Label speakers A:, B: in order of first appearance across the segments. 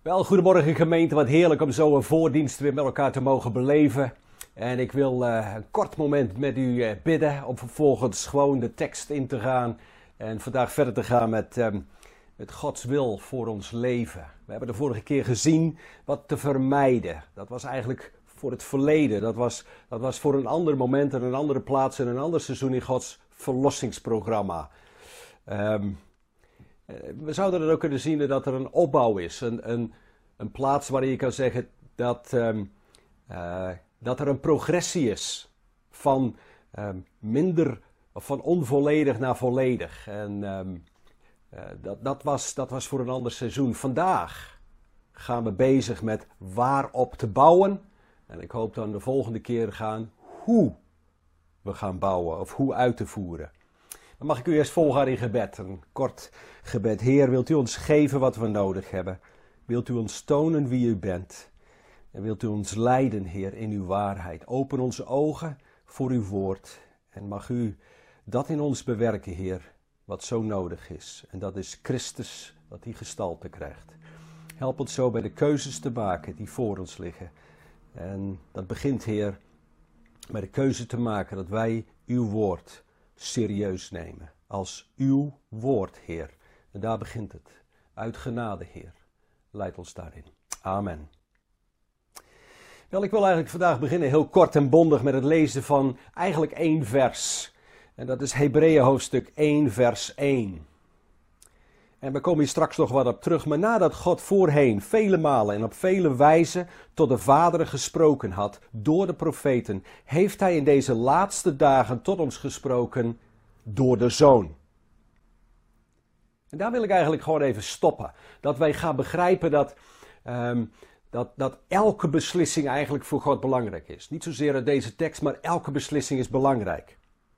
A: Wel, goedemorgen gemeente, wat heerlijk om zo een voordienst weer met elkaar te mogen beleven. En ik wil een kort moment met u bidden om vervolgens gewoon de tekst in te gaan. En vandaag verder te gaan met Gods wil voor ons leven. We hebben de vorige keer gezien wat te vermijden. Dat was eigenlijk voor het verleden. Dat was voor een ander moment en een andere plaats en een ander seizoen in Gods verlossingsprogramma. We zouden dan ook kunnen zien dat er een opbouw is. Een plaats waarin je kan zeggen dat er een progressie is. Van minder of van onvolledig naar volledig. En dat was voor een ander seizoen. Vandaag gaan we bezig met waarop te bouwen. En ik hoop dan de volgende keer gaan hoe we gaan bouwen of hoe uit te voeren. Dan mag ik u eerst volgaan in gebed. Een kort gebed. Heer, wilt u ons geven wat we nodig hebben? Wilt u ons tonen wie u bent? En wilt u ons leiden, Heer, in uw waarheid? Open onze ogen voor uw woord. En mag u dat in ons bewerken, Heer, wat zo nodig is. En dat is Christus, dat die gestalte krijgt. Help ons zo bij de keuzes te maken die voor ons liggen. En dat begint, Heer, bij de keuze te maken dat wij uw woord serieus nemen. Als uw woord, Heer. En daar begint het. Uit genade, Heer. Leid ons daarin. Amen. Wel, ik wil eigenlijk vandaag beginnen heel kort en bondig met het lezen van eigenlijk 1 vers. En dat is Hebreeën hoofdstuk 1 vers 1. En we komen hier straks nog wat op terug. Maar nadat God voorheen vele malen en op vele wijzen tot de vaderen gesproken had door de profeten, heeft hij in deze laatste dagen tot ons gesproken door de Zoon. En daar wil ik eigenlijk gewoon even stoppen. Dat wij gaan begrijpen dat elke beslissing eigenlijk voor God belangrijk is. Niet zozeer uit deze tekst, maar elke beslissing is belangrijk.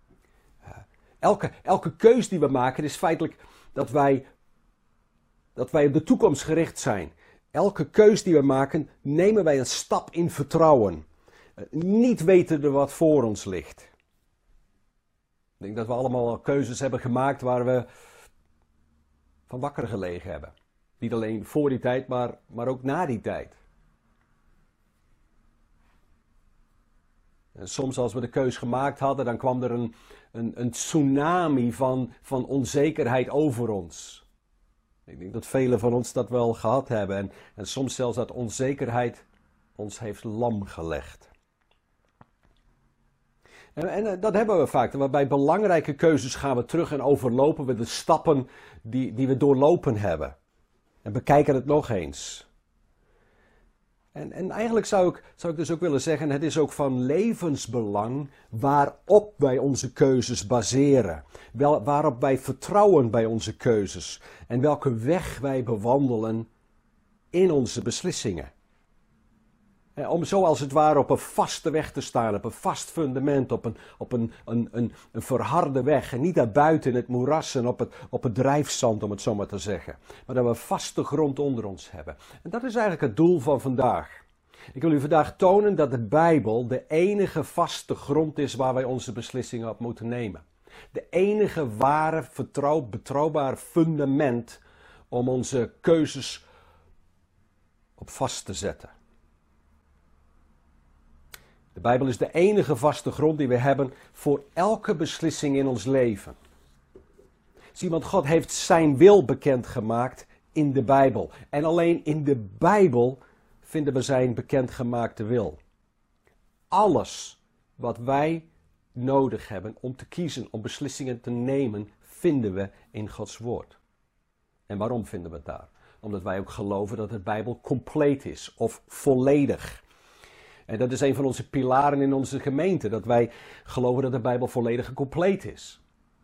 A: Elke keus die we maken is feitelijk dat wij op de toekomst gericht zijn. Elke keus die we maken, nemen wij een stap in vertrouwen. Niet wetende wat voor ons ligt. Ik denk dat we allemaal keuzes hebben gemaakt waar we van wakker gelegen hebben. Niet alleen voor die tijd, maar ook na die tijd. En soms als we de keus gemaakt hadden, dan kwam er een tsunami van onzekerheid over ons. Ik denk dat velen van ons dat wel gehad hebben. En soms zelfs dat onzekerheid ons heeft lam gelegd. En dat hebben we vaak. Want bij belangrijke keuzes gaan we terug en overlopen we de stappen die we doorlopen hebben. En bekijken het nog eens. En eigenlijk zou ik dus ook willen zeggen, het is ook van levensbelang waarop wij onze keuzes baseren. Waarop wij vertrouwen bij onze keuzes. En welke weg wij bewandelen in onze beslissingen. Om zo als het ware op een vaste weg te staan, op een vast fundament, op een verharde weg. En niet daarbuiten in het moeras en op het drijfzand, om het zo maar te zeggen. Maar dat we vaste grond onder ons hebben. En dat is eigenlijk het doel van vandaag. Ik wil u vandaag tonen dat de Bijbel de enige vaste grond is waar wij onze beslissingen op moeten nemen. De enige ware, betrouwbare fundament om onze keuzes op vast te zetten. De Bijbel is de enige vaste grond die we hebben voor elke beslissing in ons leven. Zie, want God heeft zijn wil bekendgemaakt in de Bijbel. En alleen in de Bijbel vinden we zijn bekendgemaakte wil. Alles wat wij nodig hebben om te kiezen, om beslissingen te nemen, vinden we in Gods woord. En waarom vinden we het daar? Omdat wij ook geloven dat de Bijbel compleet is of volledig. En dat is een van onze pilaren in onze gemeente, dat wij geloven dat de Bijbel volledig en compleet is.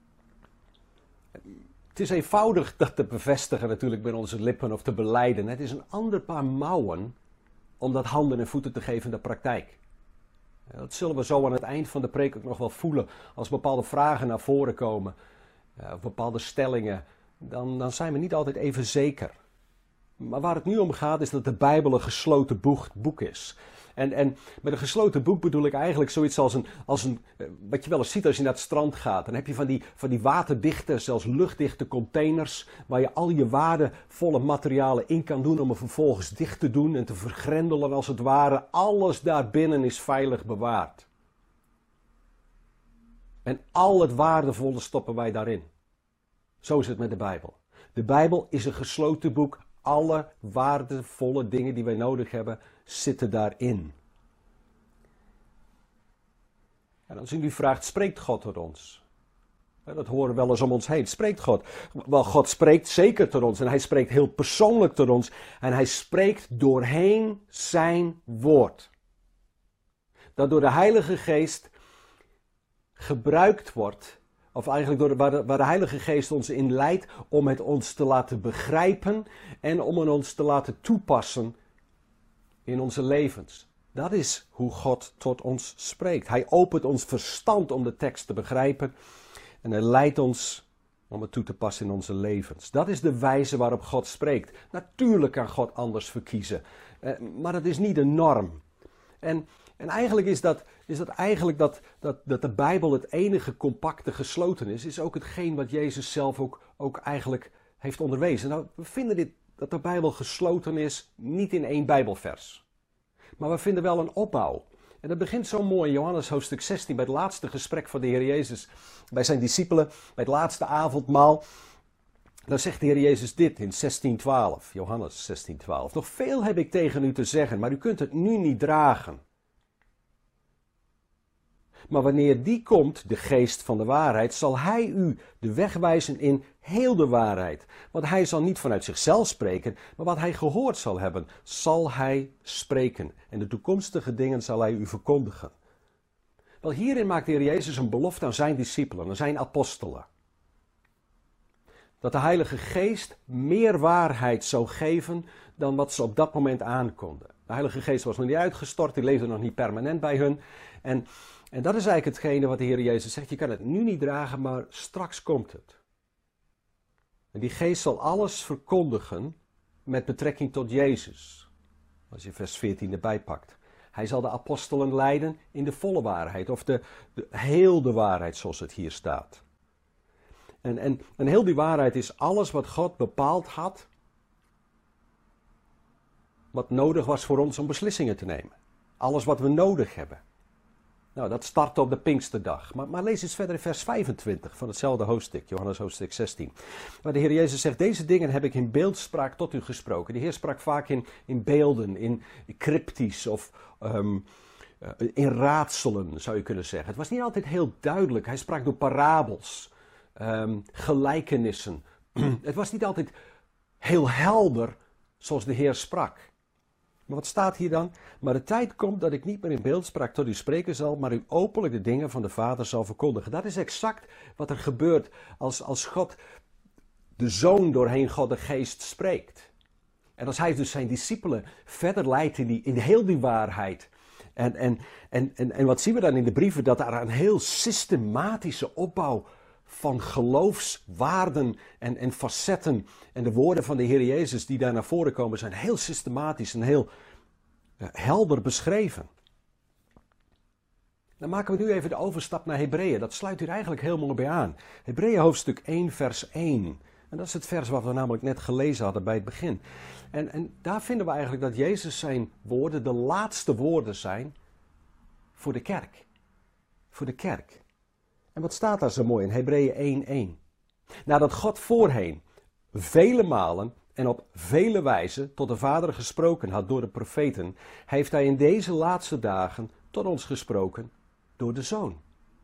A: Het is eenvoudig dat te bevestigen natuurlijk met onze lippen of te belijden. Het is een ander paar mouwen om dat handen en voeten te geven in de praktijk. Dat zullen we zo aan het eind van de preek ook nog wel voelen. Als bepaalde vragen naar voren komen, of bepaalde stellingen, dan zijn we niet altijd even zeker. Maar waar het nu om gaat is dat de Bijbel een gesloten boek is. En met een gesloten boek bedoel ik eigenlijk zoiets als een wat je wel eens ziet als je naar het strand gaat. Dan heb je van die waterdichte, zelfs luchtdichte containers, waar je al je waardevolle materialen in kan doen om er vervolgens dicht te doen en te vergrendelen als het ware. Alles daarbinnen is veilig bewaard. En al het waardevolle stoppen wij daarin. Zo is het met de Bijbel. De Bijbel is een gesloten boek. Alle waardevolle dingen die wij nodig hebben, zitten daarin. En als u nu vraagt, spreekt God tot ons? Dat horen we wel eens om ons heen. Spreekt God? Wel, God spreekt zeker tot ons. En hij spreekt heel persoonlijk tot ons. En hij spreekt doorheen zijn woord. Dat door de Heilige Geest gebruikt wordt, of eigenlijk waar de Heilige Geest ons in leidt om het ons te laten begrijpen en om het ons te laten toepassen in onze levens. Dat is hoe God tot ons spreekt. Hij opent ons verstand om de tekst te begrijpen en hij leidt ons om het toe te passen in onze levens. Dat is de wijze waarop God spreekt. Natuurlijk kan God anders verkiezen, maar dat is niet de norm. En eigenlijk is dat eigenlijk dat de Bijbel het enige compacte gesloten is ook hetgeen wat Jezus zelf ook eigenlijk heeft onderwezen. Nou, we vinden dat de Bijbel gesloten is niet in één Bijbelvers. Maar we vinden wel een opbouw. En dat begint zo mooi in Johannes hoofdstuk 16, bij het laatste gesprek van de Heer Jezus bij zijn discipelen, bij het laatste avondmaal. Dan zegt de Heer Jezus dit in 16:12, Johannes 16:12. Nog veel heb ik tegen u te zeggen, maar u kunt het nu niet dragen. Maar wanneer die komt, de geest van de waarheid, zal hij u de weg wijzen in heel de waarheid. Want hij zal niet vanuit zichzelf spreken, maar wat hij gehoord zal hebben, zal hij spreken. En de toekomstige dingen zal hij u verkondigen. Wel, hierin maakt de Heer Jezus een belofte aan zijn discipelen, aan zijn apostelen. Dat de Heilige Geest meer waarheid zou geven dan wat ze op dat moment aankonden. De Heilige Geest was nog niet uitgestort, die leefde nog niet permanent bij hun. En dat is eigenlijk hetgene wat de Heer Jezus zegt. Je kan het nu niet dragen, maar straks komt het. En die geest zal alles verkondigen met betrekking tot Jezus. Als je vers 14 erbij pakt. Hij zal de apostelen leiden in de volle waarheid. Of heel de waarheid zoals het hier staat. En heel die waarheid is alles wat God bepaald had. Wat nodig was voor ons om beslissingen te nemen. Alles wat we nodig hebben. Nou, dat start op de Pinksterdag. Maar lees eens verder in vers 25 van hetzelfde hoofdstuk, Johannes hoofdstuk 16. Waar de Heer Jezus zegt, deze dingen heb ik in beeldspraak tot u gesproken. De Heer sprak vaak in beelden, in cryptisch of in raadselen, zou je kunnen zeggen. Het was niet altijd heel duidelijk. Hij sprak door parabels, gelijkenissen. Het was niet altijd heel helder zoals de Heer sprak. Maar wat staat hier dan? Maar de tijd komt dat ik niet meer in beeldspraak tot u spreken zal, maar u openlijk de dingen van de Vader zal verkondigen. Dat is exact wat er gebeurt als God, de Zoon doorheen God de Geest spreekt. En als hij dus zijn discipelen verder leidt in heel die waarheid. En wat zien we dan in de brieven? Dat er een heel systematische opbouw van geloofswaarden en facetten en de woorden van de Heer Jezus die daar naar voren komen zijn heel systematisch en heel helder beschreven. Dan maken we nu even de overstap naar Hebreeën. Dat sluit hier eigenlijk heel mooi bij aan. Hebreeën hoofdstuk 1 vers 1. En dat is het vers wat we namelijk net gelezen hadden bij het begin. En daar vinden we eigenlijk dat Jezus zijn woorden de laatste woorden zijn voor de kerk. Voor de kerk. En wat staat daar zo mooi in Hebreeën 1:1? Nadat God voorheen vele malen en op vele wijzen tot de Vader gesproken had door de profeten, heeft hij in deze laatste dagen tot ons gesproken door de Zoon.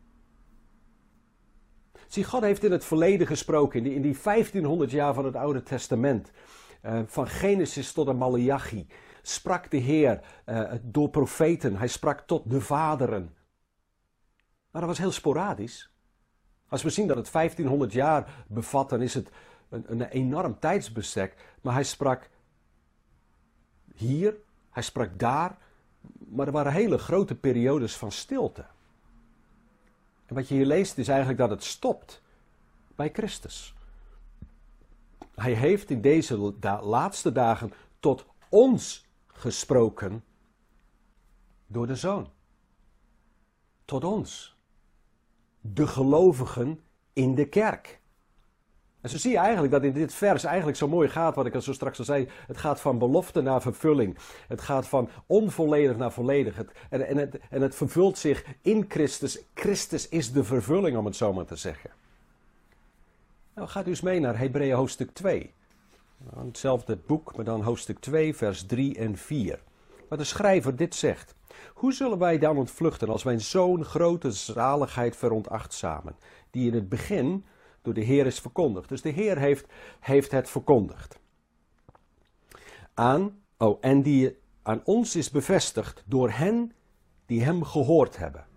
A: Zie, God heeft in het verleden gesproken, in die 1500 jaar van het Oude Testament, van Genesis tot en Maleachi, sprak de Heer door profeten, hij sprak tot de vaderen. Maar dat was heel sporadisch. Als we zien dat het 1500 jaar bevat, dan is het een enorm tijdsbestek. Maar hij sprak hier, hij sprak daar, maar er waren hele grote periodes van stilte. En wat je hier leest is eigenlijk dat het stopt bij Christus. Hij heeft in deze laatste dagen tot ons gesproken door de Zoon. Tot ons. De gelovigen in de kerk. En zo zie je eigenlijk dat in dit vers eigenlijk zo mooi gaat, wat ik al zo straks al zei. Het gaat van belofte naar vervulling. Het gaat van onvolledig naar volledig. En het vervult zich in Christus. Christus is de vervulling, om het zo maar te zeggen. Nou, gaat u eens mee naar Hebreeën hoofdstuk 2. Hetzelfde boek, maar dan hoofdstuk 2, vers 3 en 4. Waar de schrijver dit zegt. Hoe zullen wij dan ontvluchten als wij zo'n grote zaligheid veronachtzamen, die in het begin door de Heer is verkondigd. Dus de Heer heeft het verkondigd. En die aan ons is bevestigd door hen die hem gehoord hebben.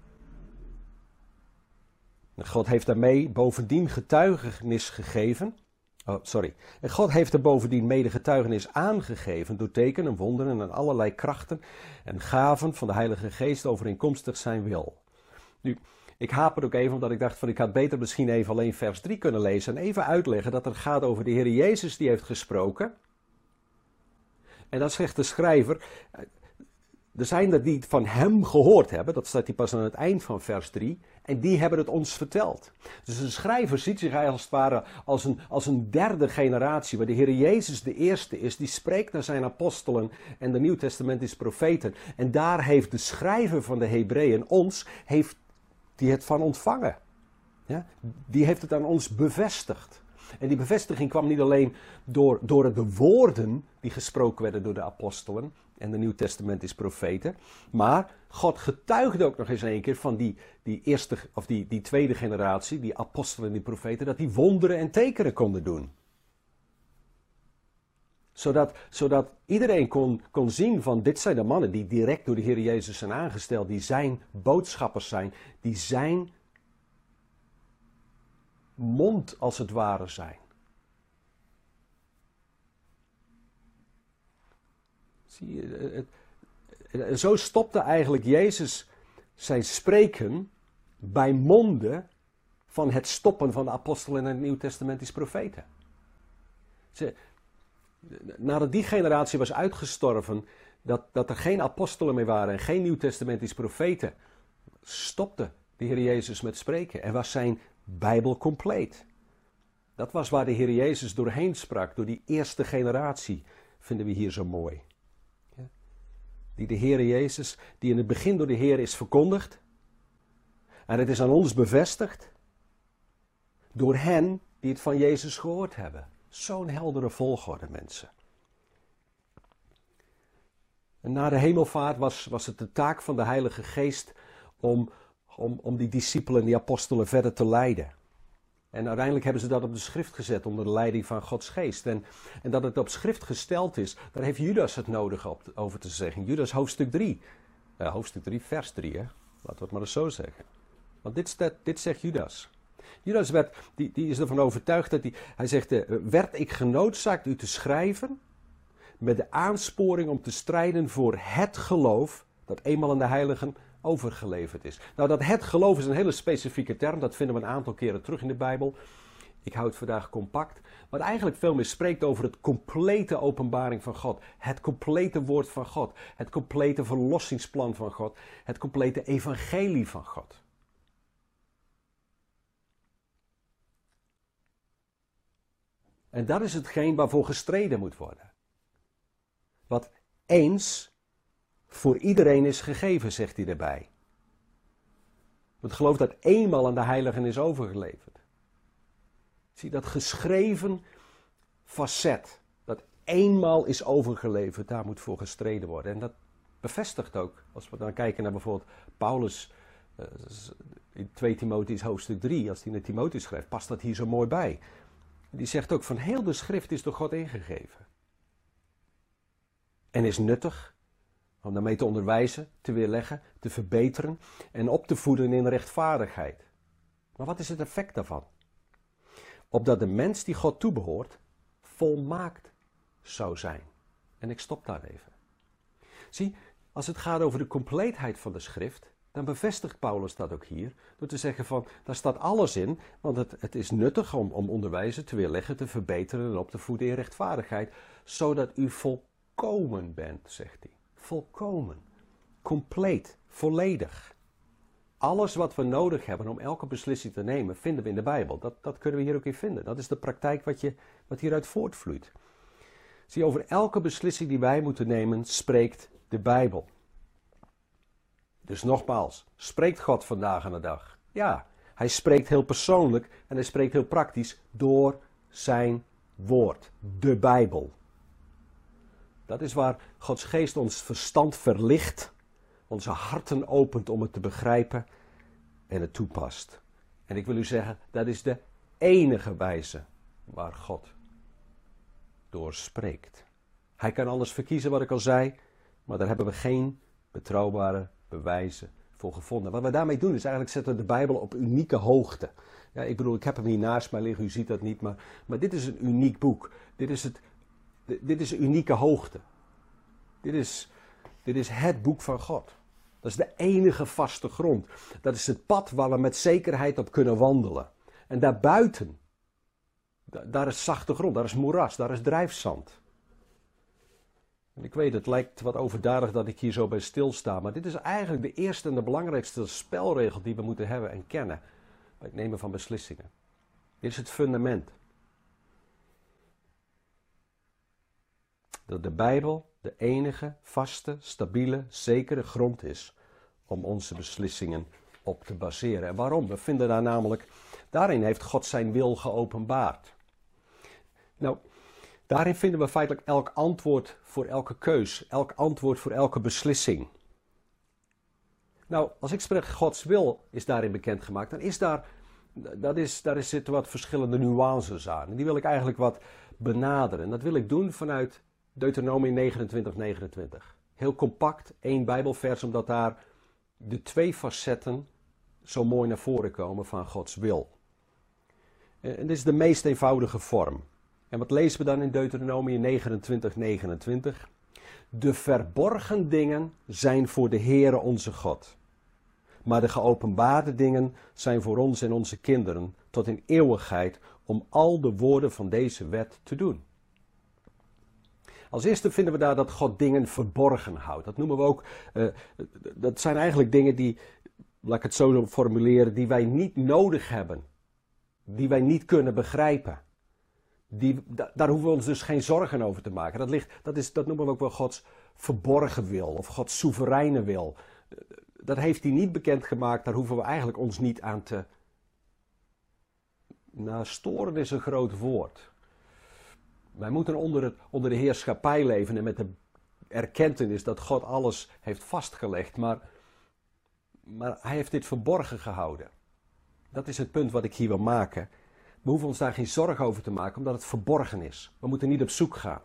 A: God heeft daarmee bovendien getuigenis gegeven. En God heeft er bovendien mede getuigenis aangegeven door tekenen, wonderen en allerlei krachten en gaven van de Heilige Geest overeenkomstig zijn wil. Nu, ik haper ook even, omdat ik dacht van ik had beter misschien even alleen vers 3 kunnen lezen en even uitleggen dat het gaat over de Heer Jezus die heeft gesproken. En dan zegt de schrijver, er zijn er die van hem gehoord hebben, dat staat hier pas aan het eind van vers 3, en die hebben het ons verteld. Dus de schrijver ziet zich als het ware als een derde generatie, waar de Heer Jezus de eerste is, die spreekt naar zijn apostelen en de Nieuwtestamentische profeten. En daar heeft de schrijver van de Hebreeën die het van ontvangen. Ja? Die heeft het aan ons bevestigd. En die bevestiging kwam niet alleen door de woorden die gesproken werden door de apostelen en de Nieuwtestamentische profeten, maar God getuigde ook nog eens een keer van die eerste of die tweede generatie, die apostelen en die profeten, dat die wonderen en tekenen konden doen. Zodat iedereen kon zien van dit zijn de mannen die direct door de Heer Jezus zijn aangesteld, die zijn boodschappers zijn, die zijn mond als het ware zijn. Zie je, zo stopte eigenlijk Jezus zijn spreken bij monden van het stoppen van de apostelen en de Nieuwtestamentische profeten. Nadat die generatie was uitgestorven, dat er geen apostelen meer waren en geen Nieuwtestamentische profeten, stopte de Heer Jezus met spreken en was zijn Bijbel compleet. Dat was waar de Heer Jezus doorheen sprak, door die eerste generatie, vinden we hier zo mooi. Ja? Die de Heer Jezus, die in het begin door de Heer is verkondigd, en het is aan ons bevestigd, door hen die het van Jezus gehoord hebben. Zo'n heldere volgorde, mensen. En na de hemelvaart was het de taak van de Heilige Geest om die discipelen, die apostelen verder te leiden. En uiteindelijk hebben ze dat op de schrift gezet onder de leiding van Gods Geest. En dat het op schrift gesteld is, daar heeft Judas het nodig over te zeggen. Judas hoofdstuk 3. Hoofdstuk 3, vers 3, hè. Laten we het maar eens zo zeggen. Want dit zegt Judas. Judas die is ervan overtuigd dat hij zegt, werd ik genoodzaakt u te schrijven met de aansporing om te strijden voor het geloof dat eenmaal aan de heiligen overgeleverd is. Nou, dat het geloof is een hele specifieke term, dat vinden we een aantal keren terug in de Bijbel. Ik hou het vandaag compact, wat eigenlijk veel meer spreekt over het complete openbaring van God, het complete woord van God, het complete verlossingsplan van God, het complete evangelie van God. En dat is hetgeen waarvoor gestreden moet worden. Wat eens voor iedereen is gegeven, zegt hij erbij. Het geloof dat eenmaal aan de heiligen is overgeleverd. Zie dat geschreven facet, dat eenmaal is overgeleverd, daar moet voor gestreden worden. En dat bevestigt ook, als we dan kijken naar bijvoorbeeld Paulus in 2 Timotheüs hoofdstuk 3, als hij naar Timotheus schrijft, past dat hier zo mooi bij. Die zegt ook van heel de schrift is door God ingegeven. En is nuttig om daarmee te onderwijzen, te weerleggen, te verbeteren en op te voeden in rechtvaardigheid. Maar wat is het effect daarvan? Opdat de mens die God toebehoort volmaakt zou zijn. En ik stop daar even. Zie, als het gaat over de compleetheid van de schrift, dan bevestigt Paulus dat ook hier, door te zeggen van, daar staat alles in, want het is nuttig om onderwijzen, te weerleggen, te verbeteren en op te voeden in rechtvaardigheid, zodat u volkomen bent, zegt hij. Volkomen. compleet, volledig. Alles wat we nodig hebben om elke beslissing te nemen, vinden we in de Bijbel. Dat kunnen we hier ook in vinden. Dat is de praktijk wat hieruit voortvloeit. Zie, over elke beslissing die wij moeten nemen, spreekt de Bijbel. Dus nogmaals, spreekt God vandaag aan de dag? Ja, hij spreekt heel persoonlijk en hij spreekt heel praktisch door zijn woord, de Bijbel. Dat is waar Gods geest ons verstand verlicht, onze harten opent om het te begrijpen en het toepast. En ik wil u zeggen, dat is de enige wijze waar God door spreekt. Hij kan alles verkiezen, wat ik al zei, maar daar hebben we geen betrouwbare bewijzen voor gevonden. Wat we daarmee doen is eigenlijk zetten we de Bijbel op unieke hoogte. Ja, ik bedoel, ik heb hem hier naast mij liggen, u ziet dat niet, maar dit is een uniek boek. Dit is een unieke hoogte. Dit is het boek van God. Dat is de enige vaste grond. Dat is het pad waar we met zekerheid op kunnen wandelen. En daarbuiten, daar is zachte grond, daar is moeras, daar is drijfzand. En ik weet, het lijkt wat overdadig dat ik hier zo bij stilsta, maar dit is eigenlijk de eerste en de belangrijkste spelregel die we moeten hebben en kennen bij het nemen van beslissingen. Dit is het fundament. Dat de Bijbel de enige, vaste, stabiele, zekere grond is om onze beslissingen op te baseren. En waarom? We vinden daar namelijk, daarin heeft God zijn wil geopenbaard. Nou, daarin vinden we feitelijk elk antwoord voor elke keus, elk antwoord voor elke beslissing. Nou, als ik spreek Gods wil is daarin bekendgemaakt, dan is daar zitten wat verschillende nuances aan. En die wil ik eigenlijk wat benaderen. En dat wil ik doen vanuit Deuteronomium 29:29. Heel compact, 1 Bijbelvers, omdat daar de 2 facetten zo mooi naar voren komen van Gods wil. En dit is de meest eenvoudige vorm. En wat lezen we dan in Deuteronomium 29:29? De verborgen dingen zijn voor de Heere onze God. Maar de geopenbaarde dingen zijn voor ons en onze kinderen tot in eeuwigheid om al de woorden van deze wet te doen. Als eerste vinden we daar dat God dingen verborgen houdt. Dat noemen we ook, dat zijn eigenlijk dingen die, laat ik het zo formuleren, die wij niet nodig hebben. Die wij niet kunnen begrijpen. Daar hoeven we ons dus geen zorgen over te maken. Dat noemen we ook wel Gods verborgen wil of Gods soevereine wil. Dat heeft hij niet bekendgemaakt, daar hoeven we eigenlijk ons niet aan te... Nou, storen is een groot woord. Wij moeten onder de heerschappij leven en met de erkentenis dat God alles heeft vastgelegd, maar hij heeft dit verborgen gehouden. Dat is het punt wat ik hier wil maken. We hoeven ons daar geen zorgen over te maken, omdat het verborgen is. We moeten niet op zoek gaan.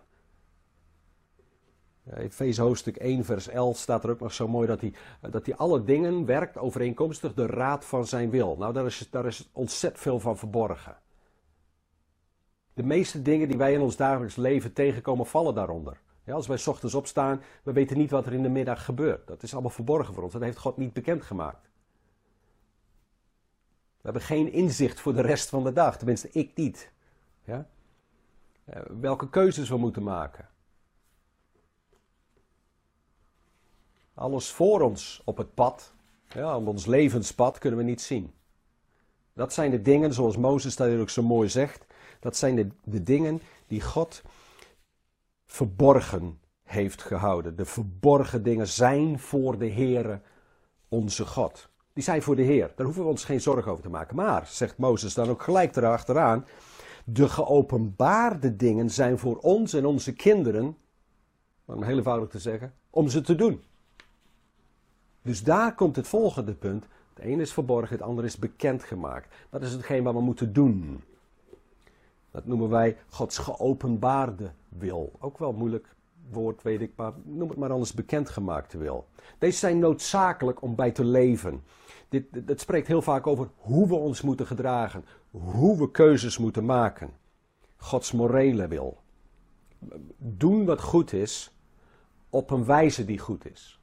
A: In Efeze hoofdstuk 1 vers 11 staat er ook nog zo mooi dat hij alle dingen werkt overeenkomstig de raad van zijn wil. Nou, daar is ontzettend veel van verborgen. De meeste dingen die wij in ons dagelijks leven tegenkomen vallen daaronder. Ja, als wij 's ochtends opstaan, we weten niet wat er in de middag gebeurt. Dat is allemaal verborgen voor ons. Dat heeft God niet bekendgemaakt. We hebben geen inzicht voor de rest van de dag. Tenminste, ik niet. Ja? Welke keuzes we moeten maken. Alles voor ons op het pad, ja, op ons levenspad, kunnen we niet zien. Dat zijn de dingen, zoals Mozes dat ook zo mooi zegt, dat zijn de dingen die God verborgen heeft gehouden. De verborgen dingen zijn voor de Heere onze God. Die zijn voor de Heer, daar hoeven we ons geen zorgen over te maken. Maar, zegt Mozes dan ook gelijk erachteraan, de geopenbaarde dingen zijn voor ons en onze kinderen, om heel eenvoudig te zeggen, om ze te doen. Dus daar komt het volgende punt. Het ene is verborgen, het andere is bekendgemaakt. Dat is hetgeen wat we moeten doen. Dat noemen wij Gods geopenbaarde wil. Ook wel een moeilijk woord, weet ik, maar noem het maar anders bekendgemaakte wil. Deze zijn noodzakelijk om bij te leven. Dit spreekt heel vaak over hoe we ons moeten gedragen. Hoe we keuzes moeten maken. Gods morele wil. Doen wat goed is op een wijze die goed is.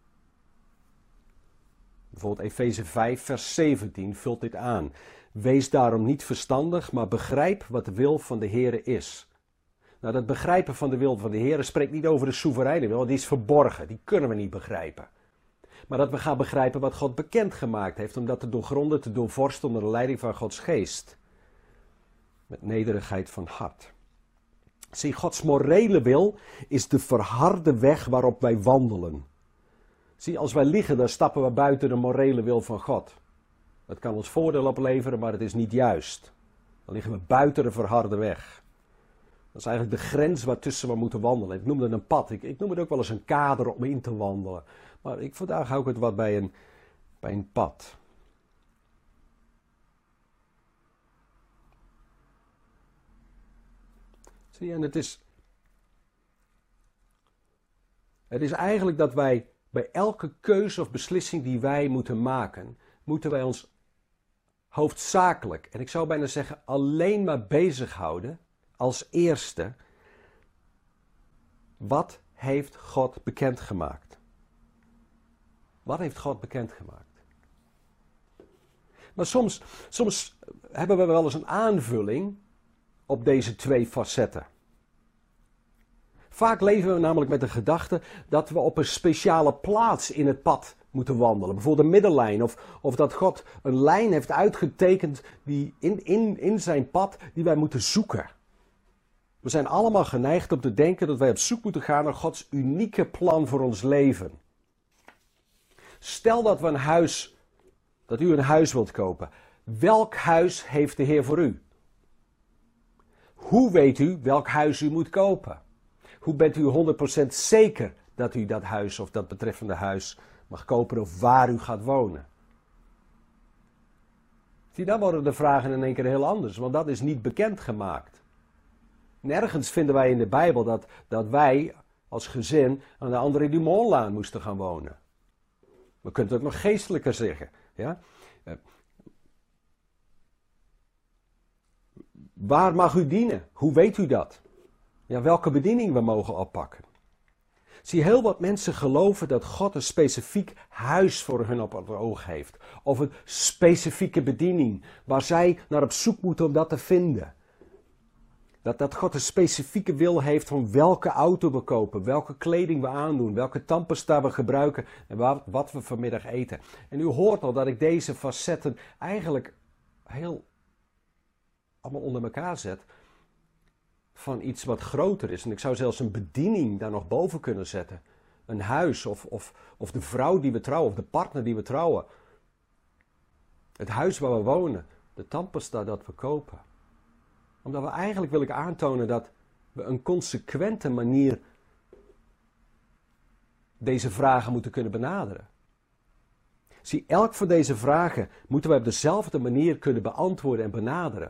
A: Bijvoorbeeld Efeze 5 vers 17 vult dit aan. Wees daarom niet verstandig, maar begrijp wat de wil van de Heere is. Nou, dat begrijpen van de wil van de Heere spreekt niet over de soevereine wil, die is verborgen, die kunnen we niet begrijpen. maar dat we gaan begrijpen wat God bekendgemaakt heeft, om dat te doorgronden, te doorvorsten onder de leiding van Gods geest. Met nederigheid van hart. Zie, Gods morele wil is de verharde weg waarop wij wandelen. Zie, als wij liegen, dan stappen we buiten de morele wil van God. Dat kan ons voordeel opleveren, maar het is niet juist. Dan liggen we buiten de verharde weg. Dat is eigenlijk de grens waartussen we moeten wandelen. Ik noemde het een pad. Ik noem het ook wel eens een kader om in te wandelen. Maar vandaag hou ik het wat bij een pad. Zie je, en het is eigenlijk dat wij bij elke keuze of beslissing die wij moeten maken, moeten wij ons hoofdzakelijk, en ik zou bijna zeggen alleen maar bezighouden als eerste, wat heeft God bekendgemaakt? Wat heeft God bekendgemaakt? Maar soms hebben we wel eens een aanvulling op deze twee facetten. Vaak leven we namelijk met de gedachte dat we op een speciale plaats in het pad moeten wandelen. Bijvoorbeeld een middenlijn. Of dat God een lijn heeft uitgetekend die in zijn pad die wij moeten zoeken. We zijn allemaal geneigd om te denken dat wij op zoek moeten gaan naar Gods unieke plan voor ons leven. Stel dat u een huis wilt kopen. Welk huis heeft de Heer voor u? Hoe weet u welk huis u moet kopen? Hoe bent u 100% zeker dat u dat huis of dat betreffende huis mag kopen of waar u gaat wonen? Zie, dan worden de vragen in één keer heel anders, want dat is niet bekendgemaakt. Nergens vinden wij in de Bijbel dat wij als gezin aan de André Dumontlaan moesten gaan wonen. We kunnen het ook nog geestelijker zeggen. Ja? Waar mag u dienen? Hoe weet u dat? Ja, welke bediening we mogen oppakken. Zie, heel wat mensen geloven dat God een specifiek huis voor hun op het oog heeft. Of een specifieke bediening waar zij naar op zoek moeten om dat te vinden. Dat God een specifieke wil heeft van welke auto we kopen, welke kleding we aandoen, welke tandpasta we gebruiken en wat we vanmiddag eten. En u hoort al dat ik deze facetten eigenlijk heel allemaal onder elkaar zet van iets wat groter is. En ik zou zelfs een bediening daar nog boven kunnen zetten. Een huis of de vrouw die we trouwen of de partner die we trouwen. Het huis waar we wonen, de tandpasta dat we kopen. Omdat we eigenlijk willen aantonen dat we een consequente manier deze vragen moeten kunnen benaderen. Zie, elk van deze vragen moeten wij op dezelfde manier kunnen beantwoorden en benaderen.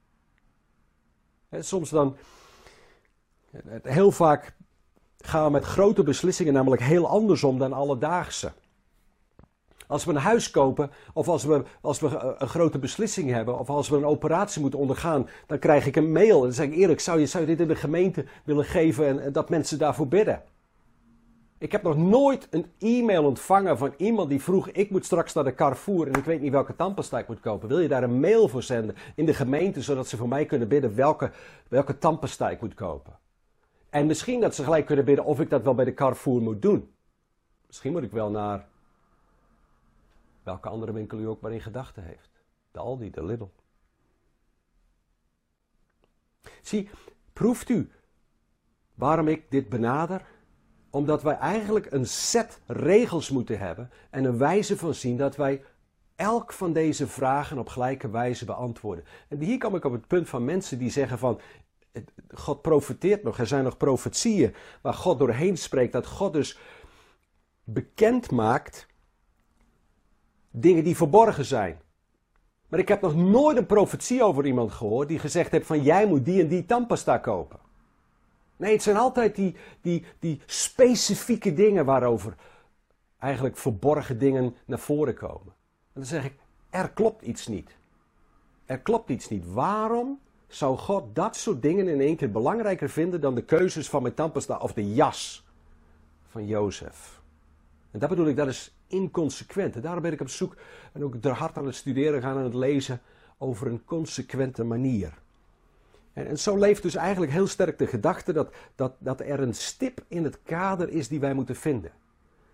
A: Soms dan, heel vaak gaan we met grote beslissingen namelijk heel anders om dan alledaagse. Als we een huis kopen, of als we een grote beslissing hebben, of als we een operatie moeten ondergaan, dan krijg ik een mail en dan zeg ik eerlijk, zou je dit in de gemeente willen geven en dat mensen daarvoor bidden? Ik heb nog nooit een e-mail ontvangen van iemand die vroeg, ik moet straks naar de Carrefour en ik weet niet welke tandpasta ik moet kopen. Wil je daar een mail voor zenden in de gemeente, zodat ze voor mij kunnen bidden welke tandpasta ik moet kopen? En misschien dat ze gelijk kunnen bidden of ik dat wel bij de Carrefour moet doen. Misschien moet ik wel naar welke andere winkel u ook maar in gedachten heeft. De Aldi, de Lidl. Zie, proeft u waarom ik dit benader? Omdat wij eigenlijk een set regels moeten hebben en een wijze van zien dat wij elk van deze vragen op gelijke wijze beantwoorden. En hier kom ik op het punt van mensen die zeggen van, God profeteert nog, er zijn nog profetieën waar God doorheen spreekt, dat God dus bekend maakt dingen die verborgen zijn. Maar ik heb nog nooit een profetie over iemand gehoord die gezegd heeft van jij moet die en die tandpasta kopen. Nee, het zijn altijd die specifieke dingen waarover eigenlijk verborgen dingen naar voren komen. En dan zeg ik, er klopt iets niet. Er klopt iets niet. Waarom zou God dat soort dingen in één keer belangrijker vinden dan de keuzes van mijn tandpasta of de jas van Jozef? En dat bedoel ik, dat is inconsequent. En daarom ben ik op zoek en ook er hard aan het studeren gaan en het lezen over een consequente manier. En zo leeft dus eigenlijk heel sterk de gedachte dat er een stip in het kader is die wij moeten vinden.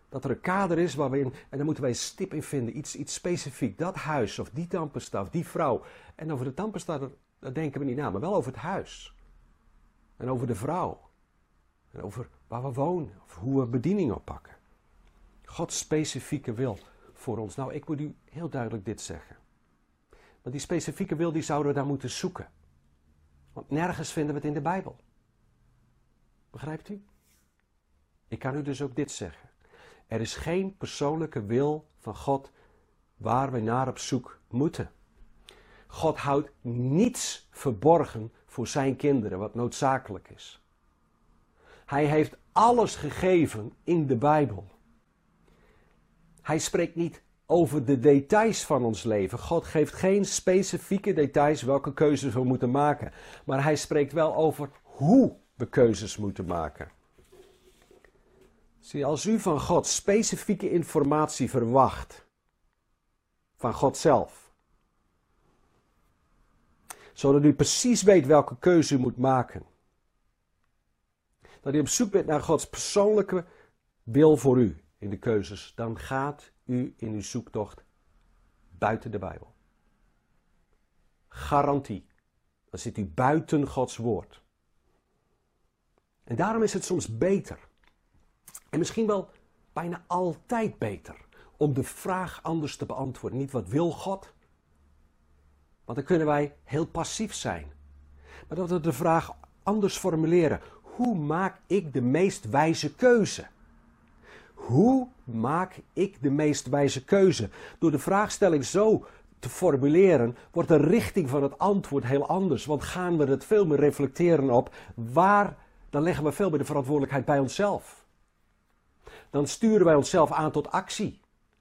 A: Dat er een kader is waar we in, en daar moeten wij een stip in vinden, iets specifiek. Dat huis, of die tandpasta, of die vrouw. En over de tandpasta, daar denken we niet na, maar wel over het huis. En over de vrouw. En over waar we wonen, of hoe we bediening oppakken. Gods specifieke wil voor ons. Nou, ik moet u heel duidelijk dit zeggen. Want die specifieke wil, die zouden we daar moeten zoeken. Want nergens vinden we het in de Bijbel. Begrijpt u? Ik kan u dus ook dit zeggen. Er is geen persoonlijke wil van God waar we naar op zoek moeten. God houdt niets verborgen voor zijn kinderen wat noodzakelijk is. Hij heeft alles gegeven in de Bijbel. Hij spreekt niet over de details van ons leven. God geeft geen specifieke details welke keuzes we moeten maken. Maar hij spreekt wel over hoe we keuzes moeten maken. Zie, als u van God specifieke informatie verwacht, van God zelf, zodat u precies weet welke keuze u moet maken, dat u op zoek bent naar Gods persoonlijke wil voor u in de keuzes, dan gaat u in uw zoektocht buiten de Bijbel. Garantie. Dan zit u buiten Gods woord. En daarom is het soms beter, en misschien wel bijna altijd beter, om de vraag anders te beantwoorden. Niet wat wil God? Want dan kunnen wij heel passief zijn. Maar dat we de vraag anders formuleren. Hoe maak ik de meest wijze keuze? Hoe maak ik de meest wijze keuze? Door de vraagstelling zo te formuleren, wordt de richting van het antwoord heel anders. Want gaan we het veel meer reflecteren op waar, dan leggen we veel meer de verantwoordelijkheid bij onszelf. Dan sturen wij onszelf aan tot actie.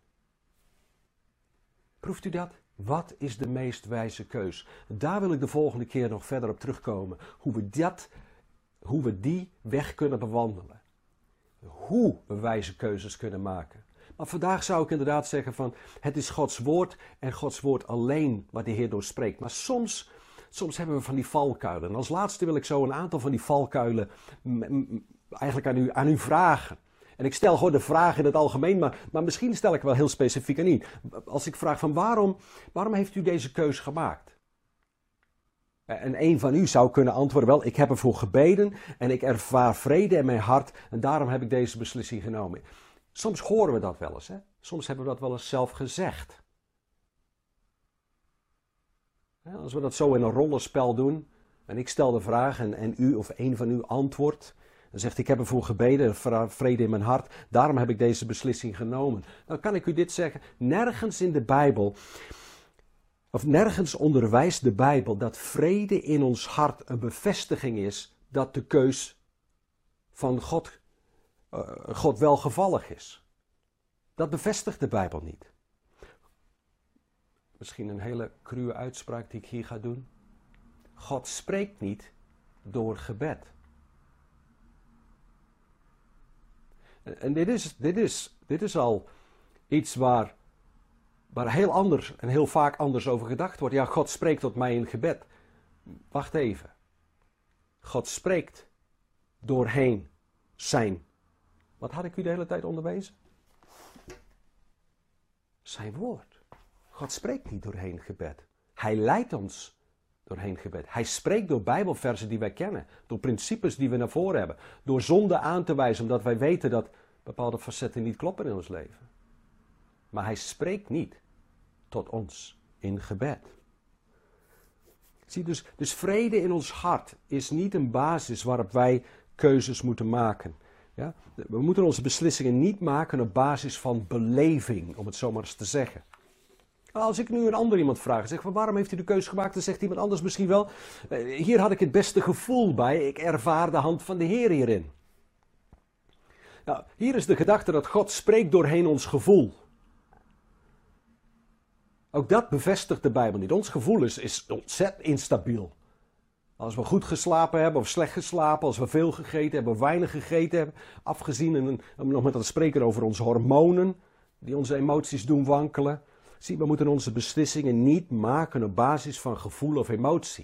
A: Proeft u dat? Wat is de meest wijze keus? Daar wil ik de volgende keer nog verder op terugkomen. Hoe we die weg kunnen bewandelen. Hoe we wijze keuzes kunnen maken. Maar vandaag zou ik inderdaad zeggen van, het is Gods woord en Gods woord alleen waar de Heer door spreekt. Maar soms hebben we van die valkuilen. En als laatste wil ik zo een aantal van die valkuilen eigenlijk aan u vragen. En ik stel gewoon de vraag in het algemeen, maar misschien stel ik wel heel specifiek aan u. Als ik vraag van waarom heeft u deze keuze gemaakt? En een van u zou kunnen antwoorden, wel, ik heb ervoor gebeden en ik ervaar vrede in mijn hart en daarom heb ik deze beslissing genomen. Soms horen we dat wel eens, hè? Soms hebben we dat wel eens zelf gezegd. Als we dat zo in een rollenspel doen en ik stel de vraag en u of een van u antwoordt en zegt, ik heb ervoor gebeden, ervaar vrede in mijn hart, daarom heb ik deze beslissing genomen. Dan kan ik u dit zeggen, nergens in de Bijbel, of nergens onderwijst de Bijbel dat vrede in ons hart een bevestiging is dat de keus van God welgevallig is. Dat bevestigt de Bijbel niet. Misschien een hele cruwe uitspraak die ik hier ga doen. God spreekt niet door gebed. En dit is al iets waar heel anders en heel vaak anders over gedacht wordt. Ja, God spreekt tot mij in gebed. Wacht even. God spreekt doorheen zijn. Wat had ik u de hele tijd onderwezen? Zijn woord. God spreekt niet doorheen gebed. Hij leidt ons doorheen gebed. Hij spreekt door Bijbelversen die wij kennen. Door principes die we naar voren hebben. Door zonde aan te wijzen omdat wij weten dat bepaalde facetten niet kloppen in ons leven. Maar hij spreekt niet tot ons in gebed. Zie, dus vrede in ons hart is niet een basis waarop wij keuzes moeten maken. Ja? We moeten onze beslissingen niet maken op basis van beleving, om het zo maar eens te zeggen. Als ik nu een ander iemand vraag en zeg, waarom heeft u de keuze gemaakt? Dan zegt iemand anders misschien wel, hier had ik het beste gevoel bij, ik ervaar de hand van de Heer hierin. Nou, hier is de gedachte dat God spreekt doorheen ons gevoel. Ook dat bevestigt de Bijbel niet. Ons gevoel is ontzettend instabiel. Als we goed geslapen hebben of slecht geslapen, als we veel gegeten hebben of weinig gegeten hebben, afgezien en nog met te spreken over onze hormonen, die onze emoties doen wankelen. Zie, we moeten onze beslissingen niet maken op basis van gevoel of emotie.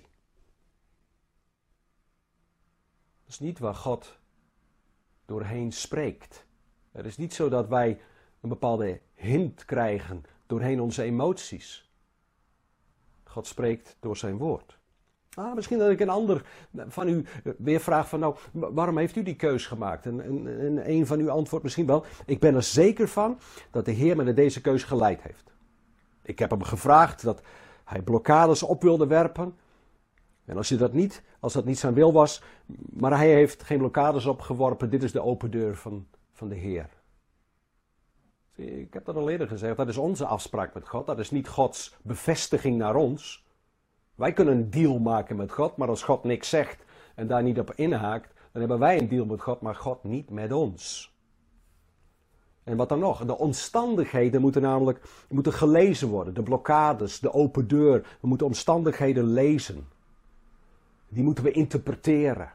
A: Dat is niet waar God doorheen spreekt. Het is niet zo dat wij een bepaalde hint krijgen doorheen onze emoties. God spreekt door zijn woord. Misschien dat ik een ander van u weer vraag van nou, waarom heeft u die keus gemaakt? En een van u antwoordt misschien wel, ik ben er zeker van dat de Heer me naar deze keus geleid heeft. Ik heb hem gevraagd dat hij blokkades op wilde werpen. En als dat niet zijn wil was, maar hij heeft geen blokkades opgeworpen, dit is de open deur van de Heer. Ik heb dat al eerder gezegd, dat is onze afspraak met God, dat is niet Gods bevestiging naar ons. Wij kunnen een deal maken met God, maar als God niks zegt en daar niet op inhaakt, dan hebben wij een deal met God, maar God niet met ons. En wat dan nog? De omstandigheden moeten gelezen worden. De blokkades, de open deur. We moeten omstandigheden lezen. Die moeten we interpreteren.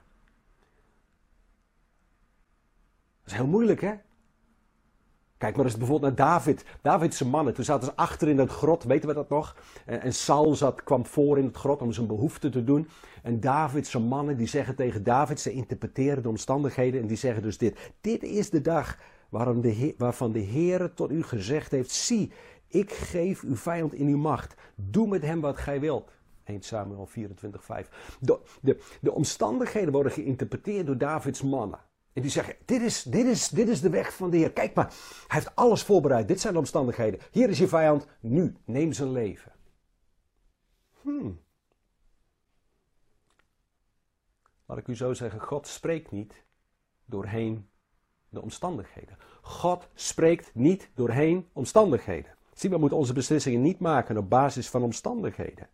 A: Dat is heel moeilijk, hè? Kijk maar eens bijvoorbeeld naar David. David's mannen, toen zaten ze achter in het grot, weten we dat nog? En Saul kwam voor in het grot om zijn behoefte te doen. En David's mannen die zeggen tegen David, ze interpreteren de omstandigheden en die zeggen dus dit. Dit is de dag waarvan de Heere tot u gezegd heeft, zie, ik geef uw vijand in uw macht. Doe met hem wat gij wilt. 1 Samuel 24:5. De omstandigheden worden geïnterpreteerd door David's mannen. En die zeggen, dit is de weg van de Heer. Kijk maar, hij heeft alles voorbereid. Dit zijn de omstandigheden. Hier is je vijand, nu, neem zijn leven. Laat ik u zo zeggen, God spreekt niet doorheen de omstandigheden. God spreekt niet doorheen omstandigheden. Zie, we moeten onze beslissingen niet maken op basis van omstandigheden.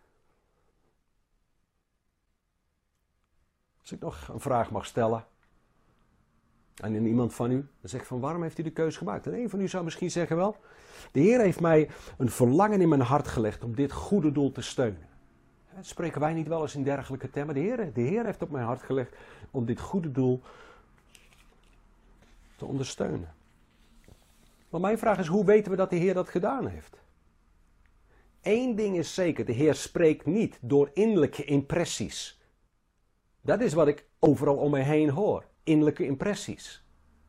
A: Als ik nog een vraag mag stellen aan iemand van u, dan zegt van waarom heeft u de keus gemaakt? En een van u zou misschien zeggen wel, de Heer heeft mij een verlangen in mijn hart gelegd om dit goede doel te steunen. Spreken wij niet wel eens in dergelijke termen? De Heer heeft op mijn hart gelegd om dit goede doel te ondersteunen. Maar mijn vraag is, hoe weten we dat de Heer dat gedaan heeft? Eén ding is zeker, de Heer spreekt niet door innerlijke impressies. Dat is wat ik overal om me heen hoor. Innerlijke impressies.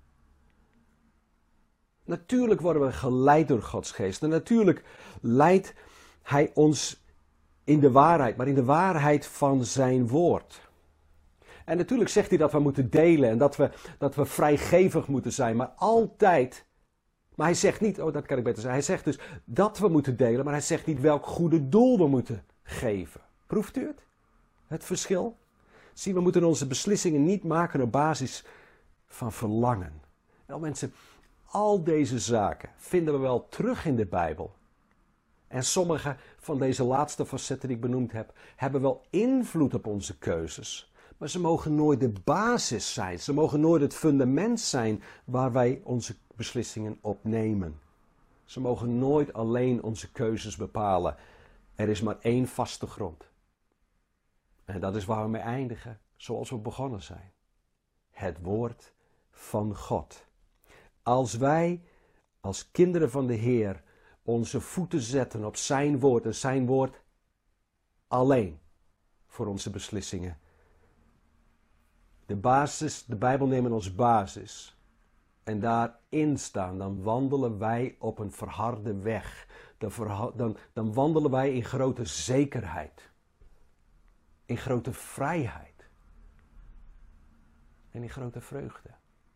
A: Natuurlijk worden we geleid door Gods geest. En natuurlijk leidt Hij ons in de waarheid, maar in de waarheid van zijn woord. En natuurlijk zegt hij dat we moeten delen en dat we vrijgevig moeten zijn, maar altijd. Maar hij zegt niet, dat kan ik beter zeggen. Hij zegt dus dat we moeten delen, maar hij zegt niet welk goede doel we moeten geven. Proeft u het? Het verschil? Zie, we moeten onze beslissingen niet maken op basis van verlangen. Wel mensen, al deze zaken vinden we wel terug in de Bijbel. En sommige van deze laatste facetten die ik benoemd heb, hebben wel invloed op onze keuzes. Maar ze mogen nooit de basis zijn. Ze mogen nooit het fundament zijn waar wij onze beslissingen op nemen. Ze mogen nooit alleen onze keuzes bepalen. Er is maar één vaste grond. En dat is waar we mee eindigen, zoals we begonnen zijn. Het woord van God. Als wij, als kinderen van de Heer, onze voeten zetten op zijn woord en zijn woord alleen voor onze beslissingen. De Bijbel nemen als basis. En daarin staan, dan wandelen wij op een verharde weg. Dan wandelen wij in grote zekerheid. In grote vrijheid. En in grote vreugde.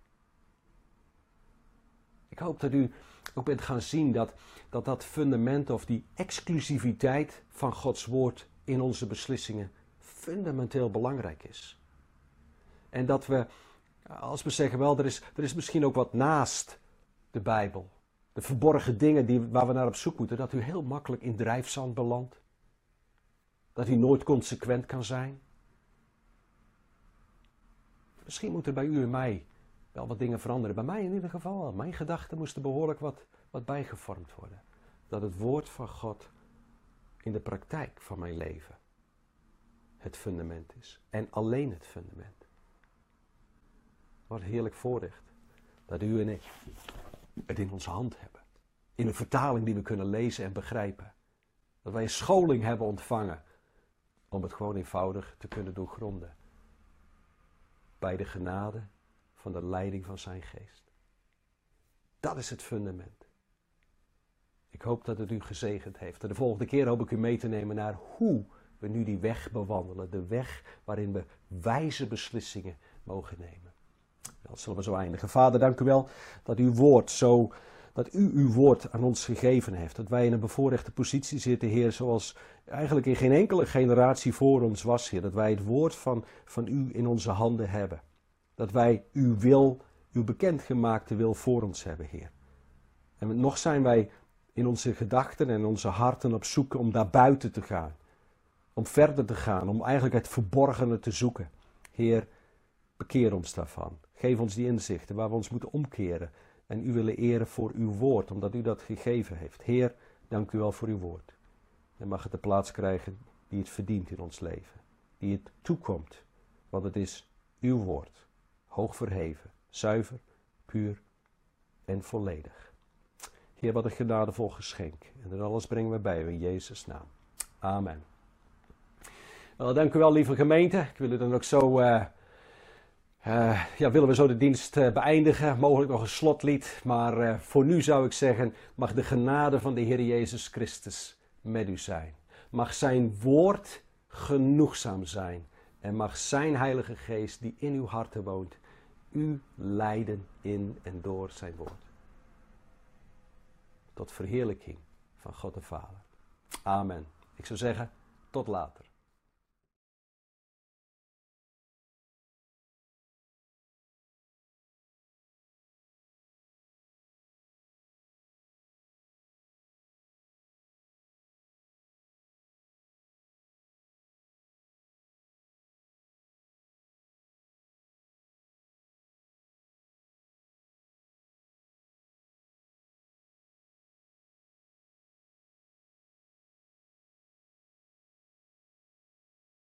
A: Ik hoop dat u ook bent gaan zien dat fundament of die exclusiviteit van Gods woord in onze beslissingen fundamenteel belangrijk is. En dat we, als we zeggen wel, er is misschien ook wat naast de Bijbel. De verborgen dingen waar we naar op zoek moeten, dat u heel makkelijk in drijfzand belandt. Dat u nooit consequent kan zijn. Misschien moeten bij u en mij wel wat dingen veranderen. Bij mij in ieder geval wel. Mijn gedachten moesten behoorlijk wat bijgevormd worden. Dat het woord van God in de praktijk van mijn leven het fundament is. En alleen het fundament. Wat een heerlijk voorrecht dat u en ik het in onze hand hebben. In een vertaling die we kunnen lezen en begrijpen. Dat wij een scholing hebben ontvangen om het gewoon eenvoudig te kunnen doorgronden. Bij de genade van de leiding van zijn geest. Dat is het fundament. Ik hoop dat het u gezegend heeft. En de volgende keer hoop ik u mee te nemen naar hoe we nu die weg bewandelen. De weg waarin we wijze beslissingen mogen nemen. Dat zullen we zo eindigen. Vader, dank u wel dat dat u uw woord aan ons gegeven heeft. Dat wij in een bevoorrechte positie zitten, Heer, zoals eigenlijk in geen enkele generatie voor ons was, Heer. Dat wij het woord van u in onze handen hebben. Dat wij uw wil, uw bekendgemaakte wil voor ons hebben, Heer. En nog zijn wij in onze gedachten en onze harten op zoek om daar buiten te gaan. Om verder te gaan, om eigenlijk het verborgene te zoeken. Heer, bekeer ons daarvan. Geef ons die inzichten waar we ons moeten omkeren. En u willen eren voor uw woord, omdat u dat gegeven heeft. Heer, dank u wel voor uw woord. En mag het de plaats krijgen die het verdient in ons leven. Die het toekomt. Want het is uw woord. Hoog verheven, zuiver, puur en volledig. Heer, wat een genadevol geschenk. En dat alles brengen we bij u in Jezus' naam. Amen. Wel, dank u wel, lieve gemeente. Ik wil u dan ook zo... willen we zo de dienst beëindigen. Mogelijk nog een slotlied. Maar voor nu zou ik zeggen, mag de genade van de Heer Jezus Christus met u zijn. Mag zijn woord genoegzaam zijn. En mag zijn Heilige Geest die in uw harten woont, u leiden in en door zijn woord. Tot verheerlijking van God de Vader. Amen. Ik zou zeggen, tot later.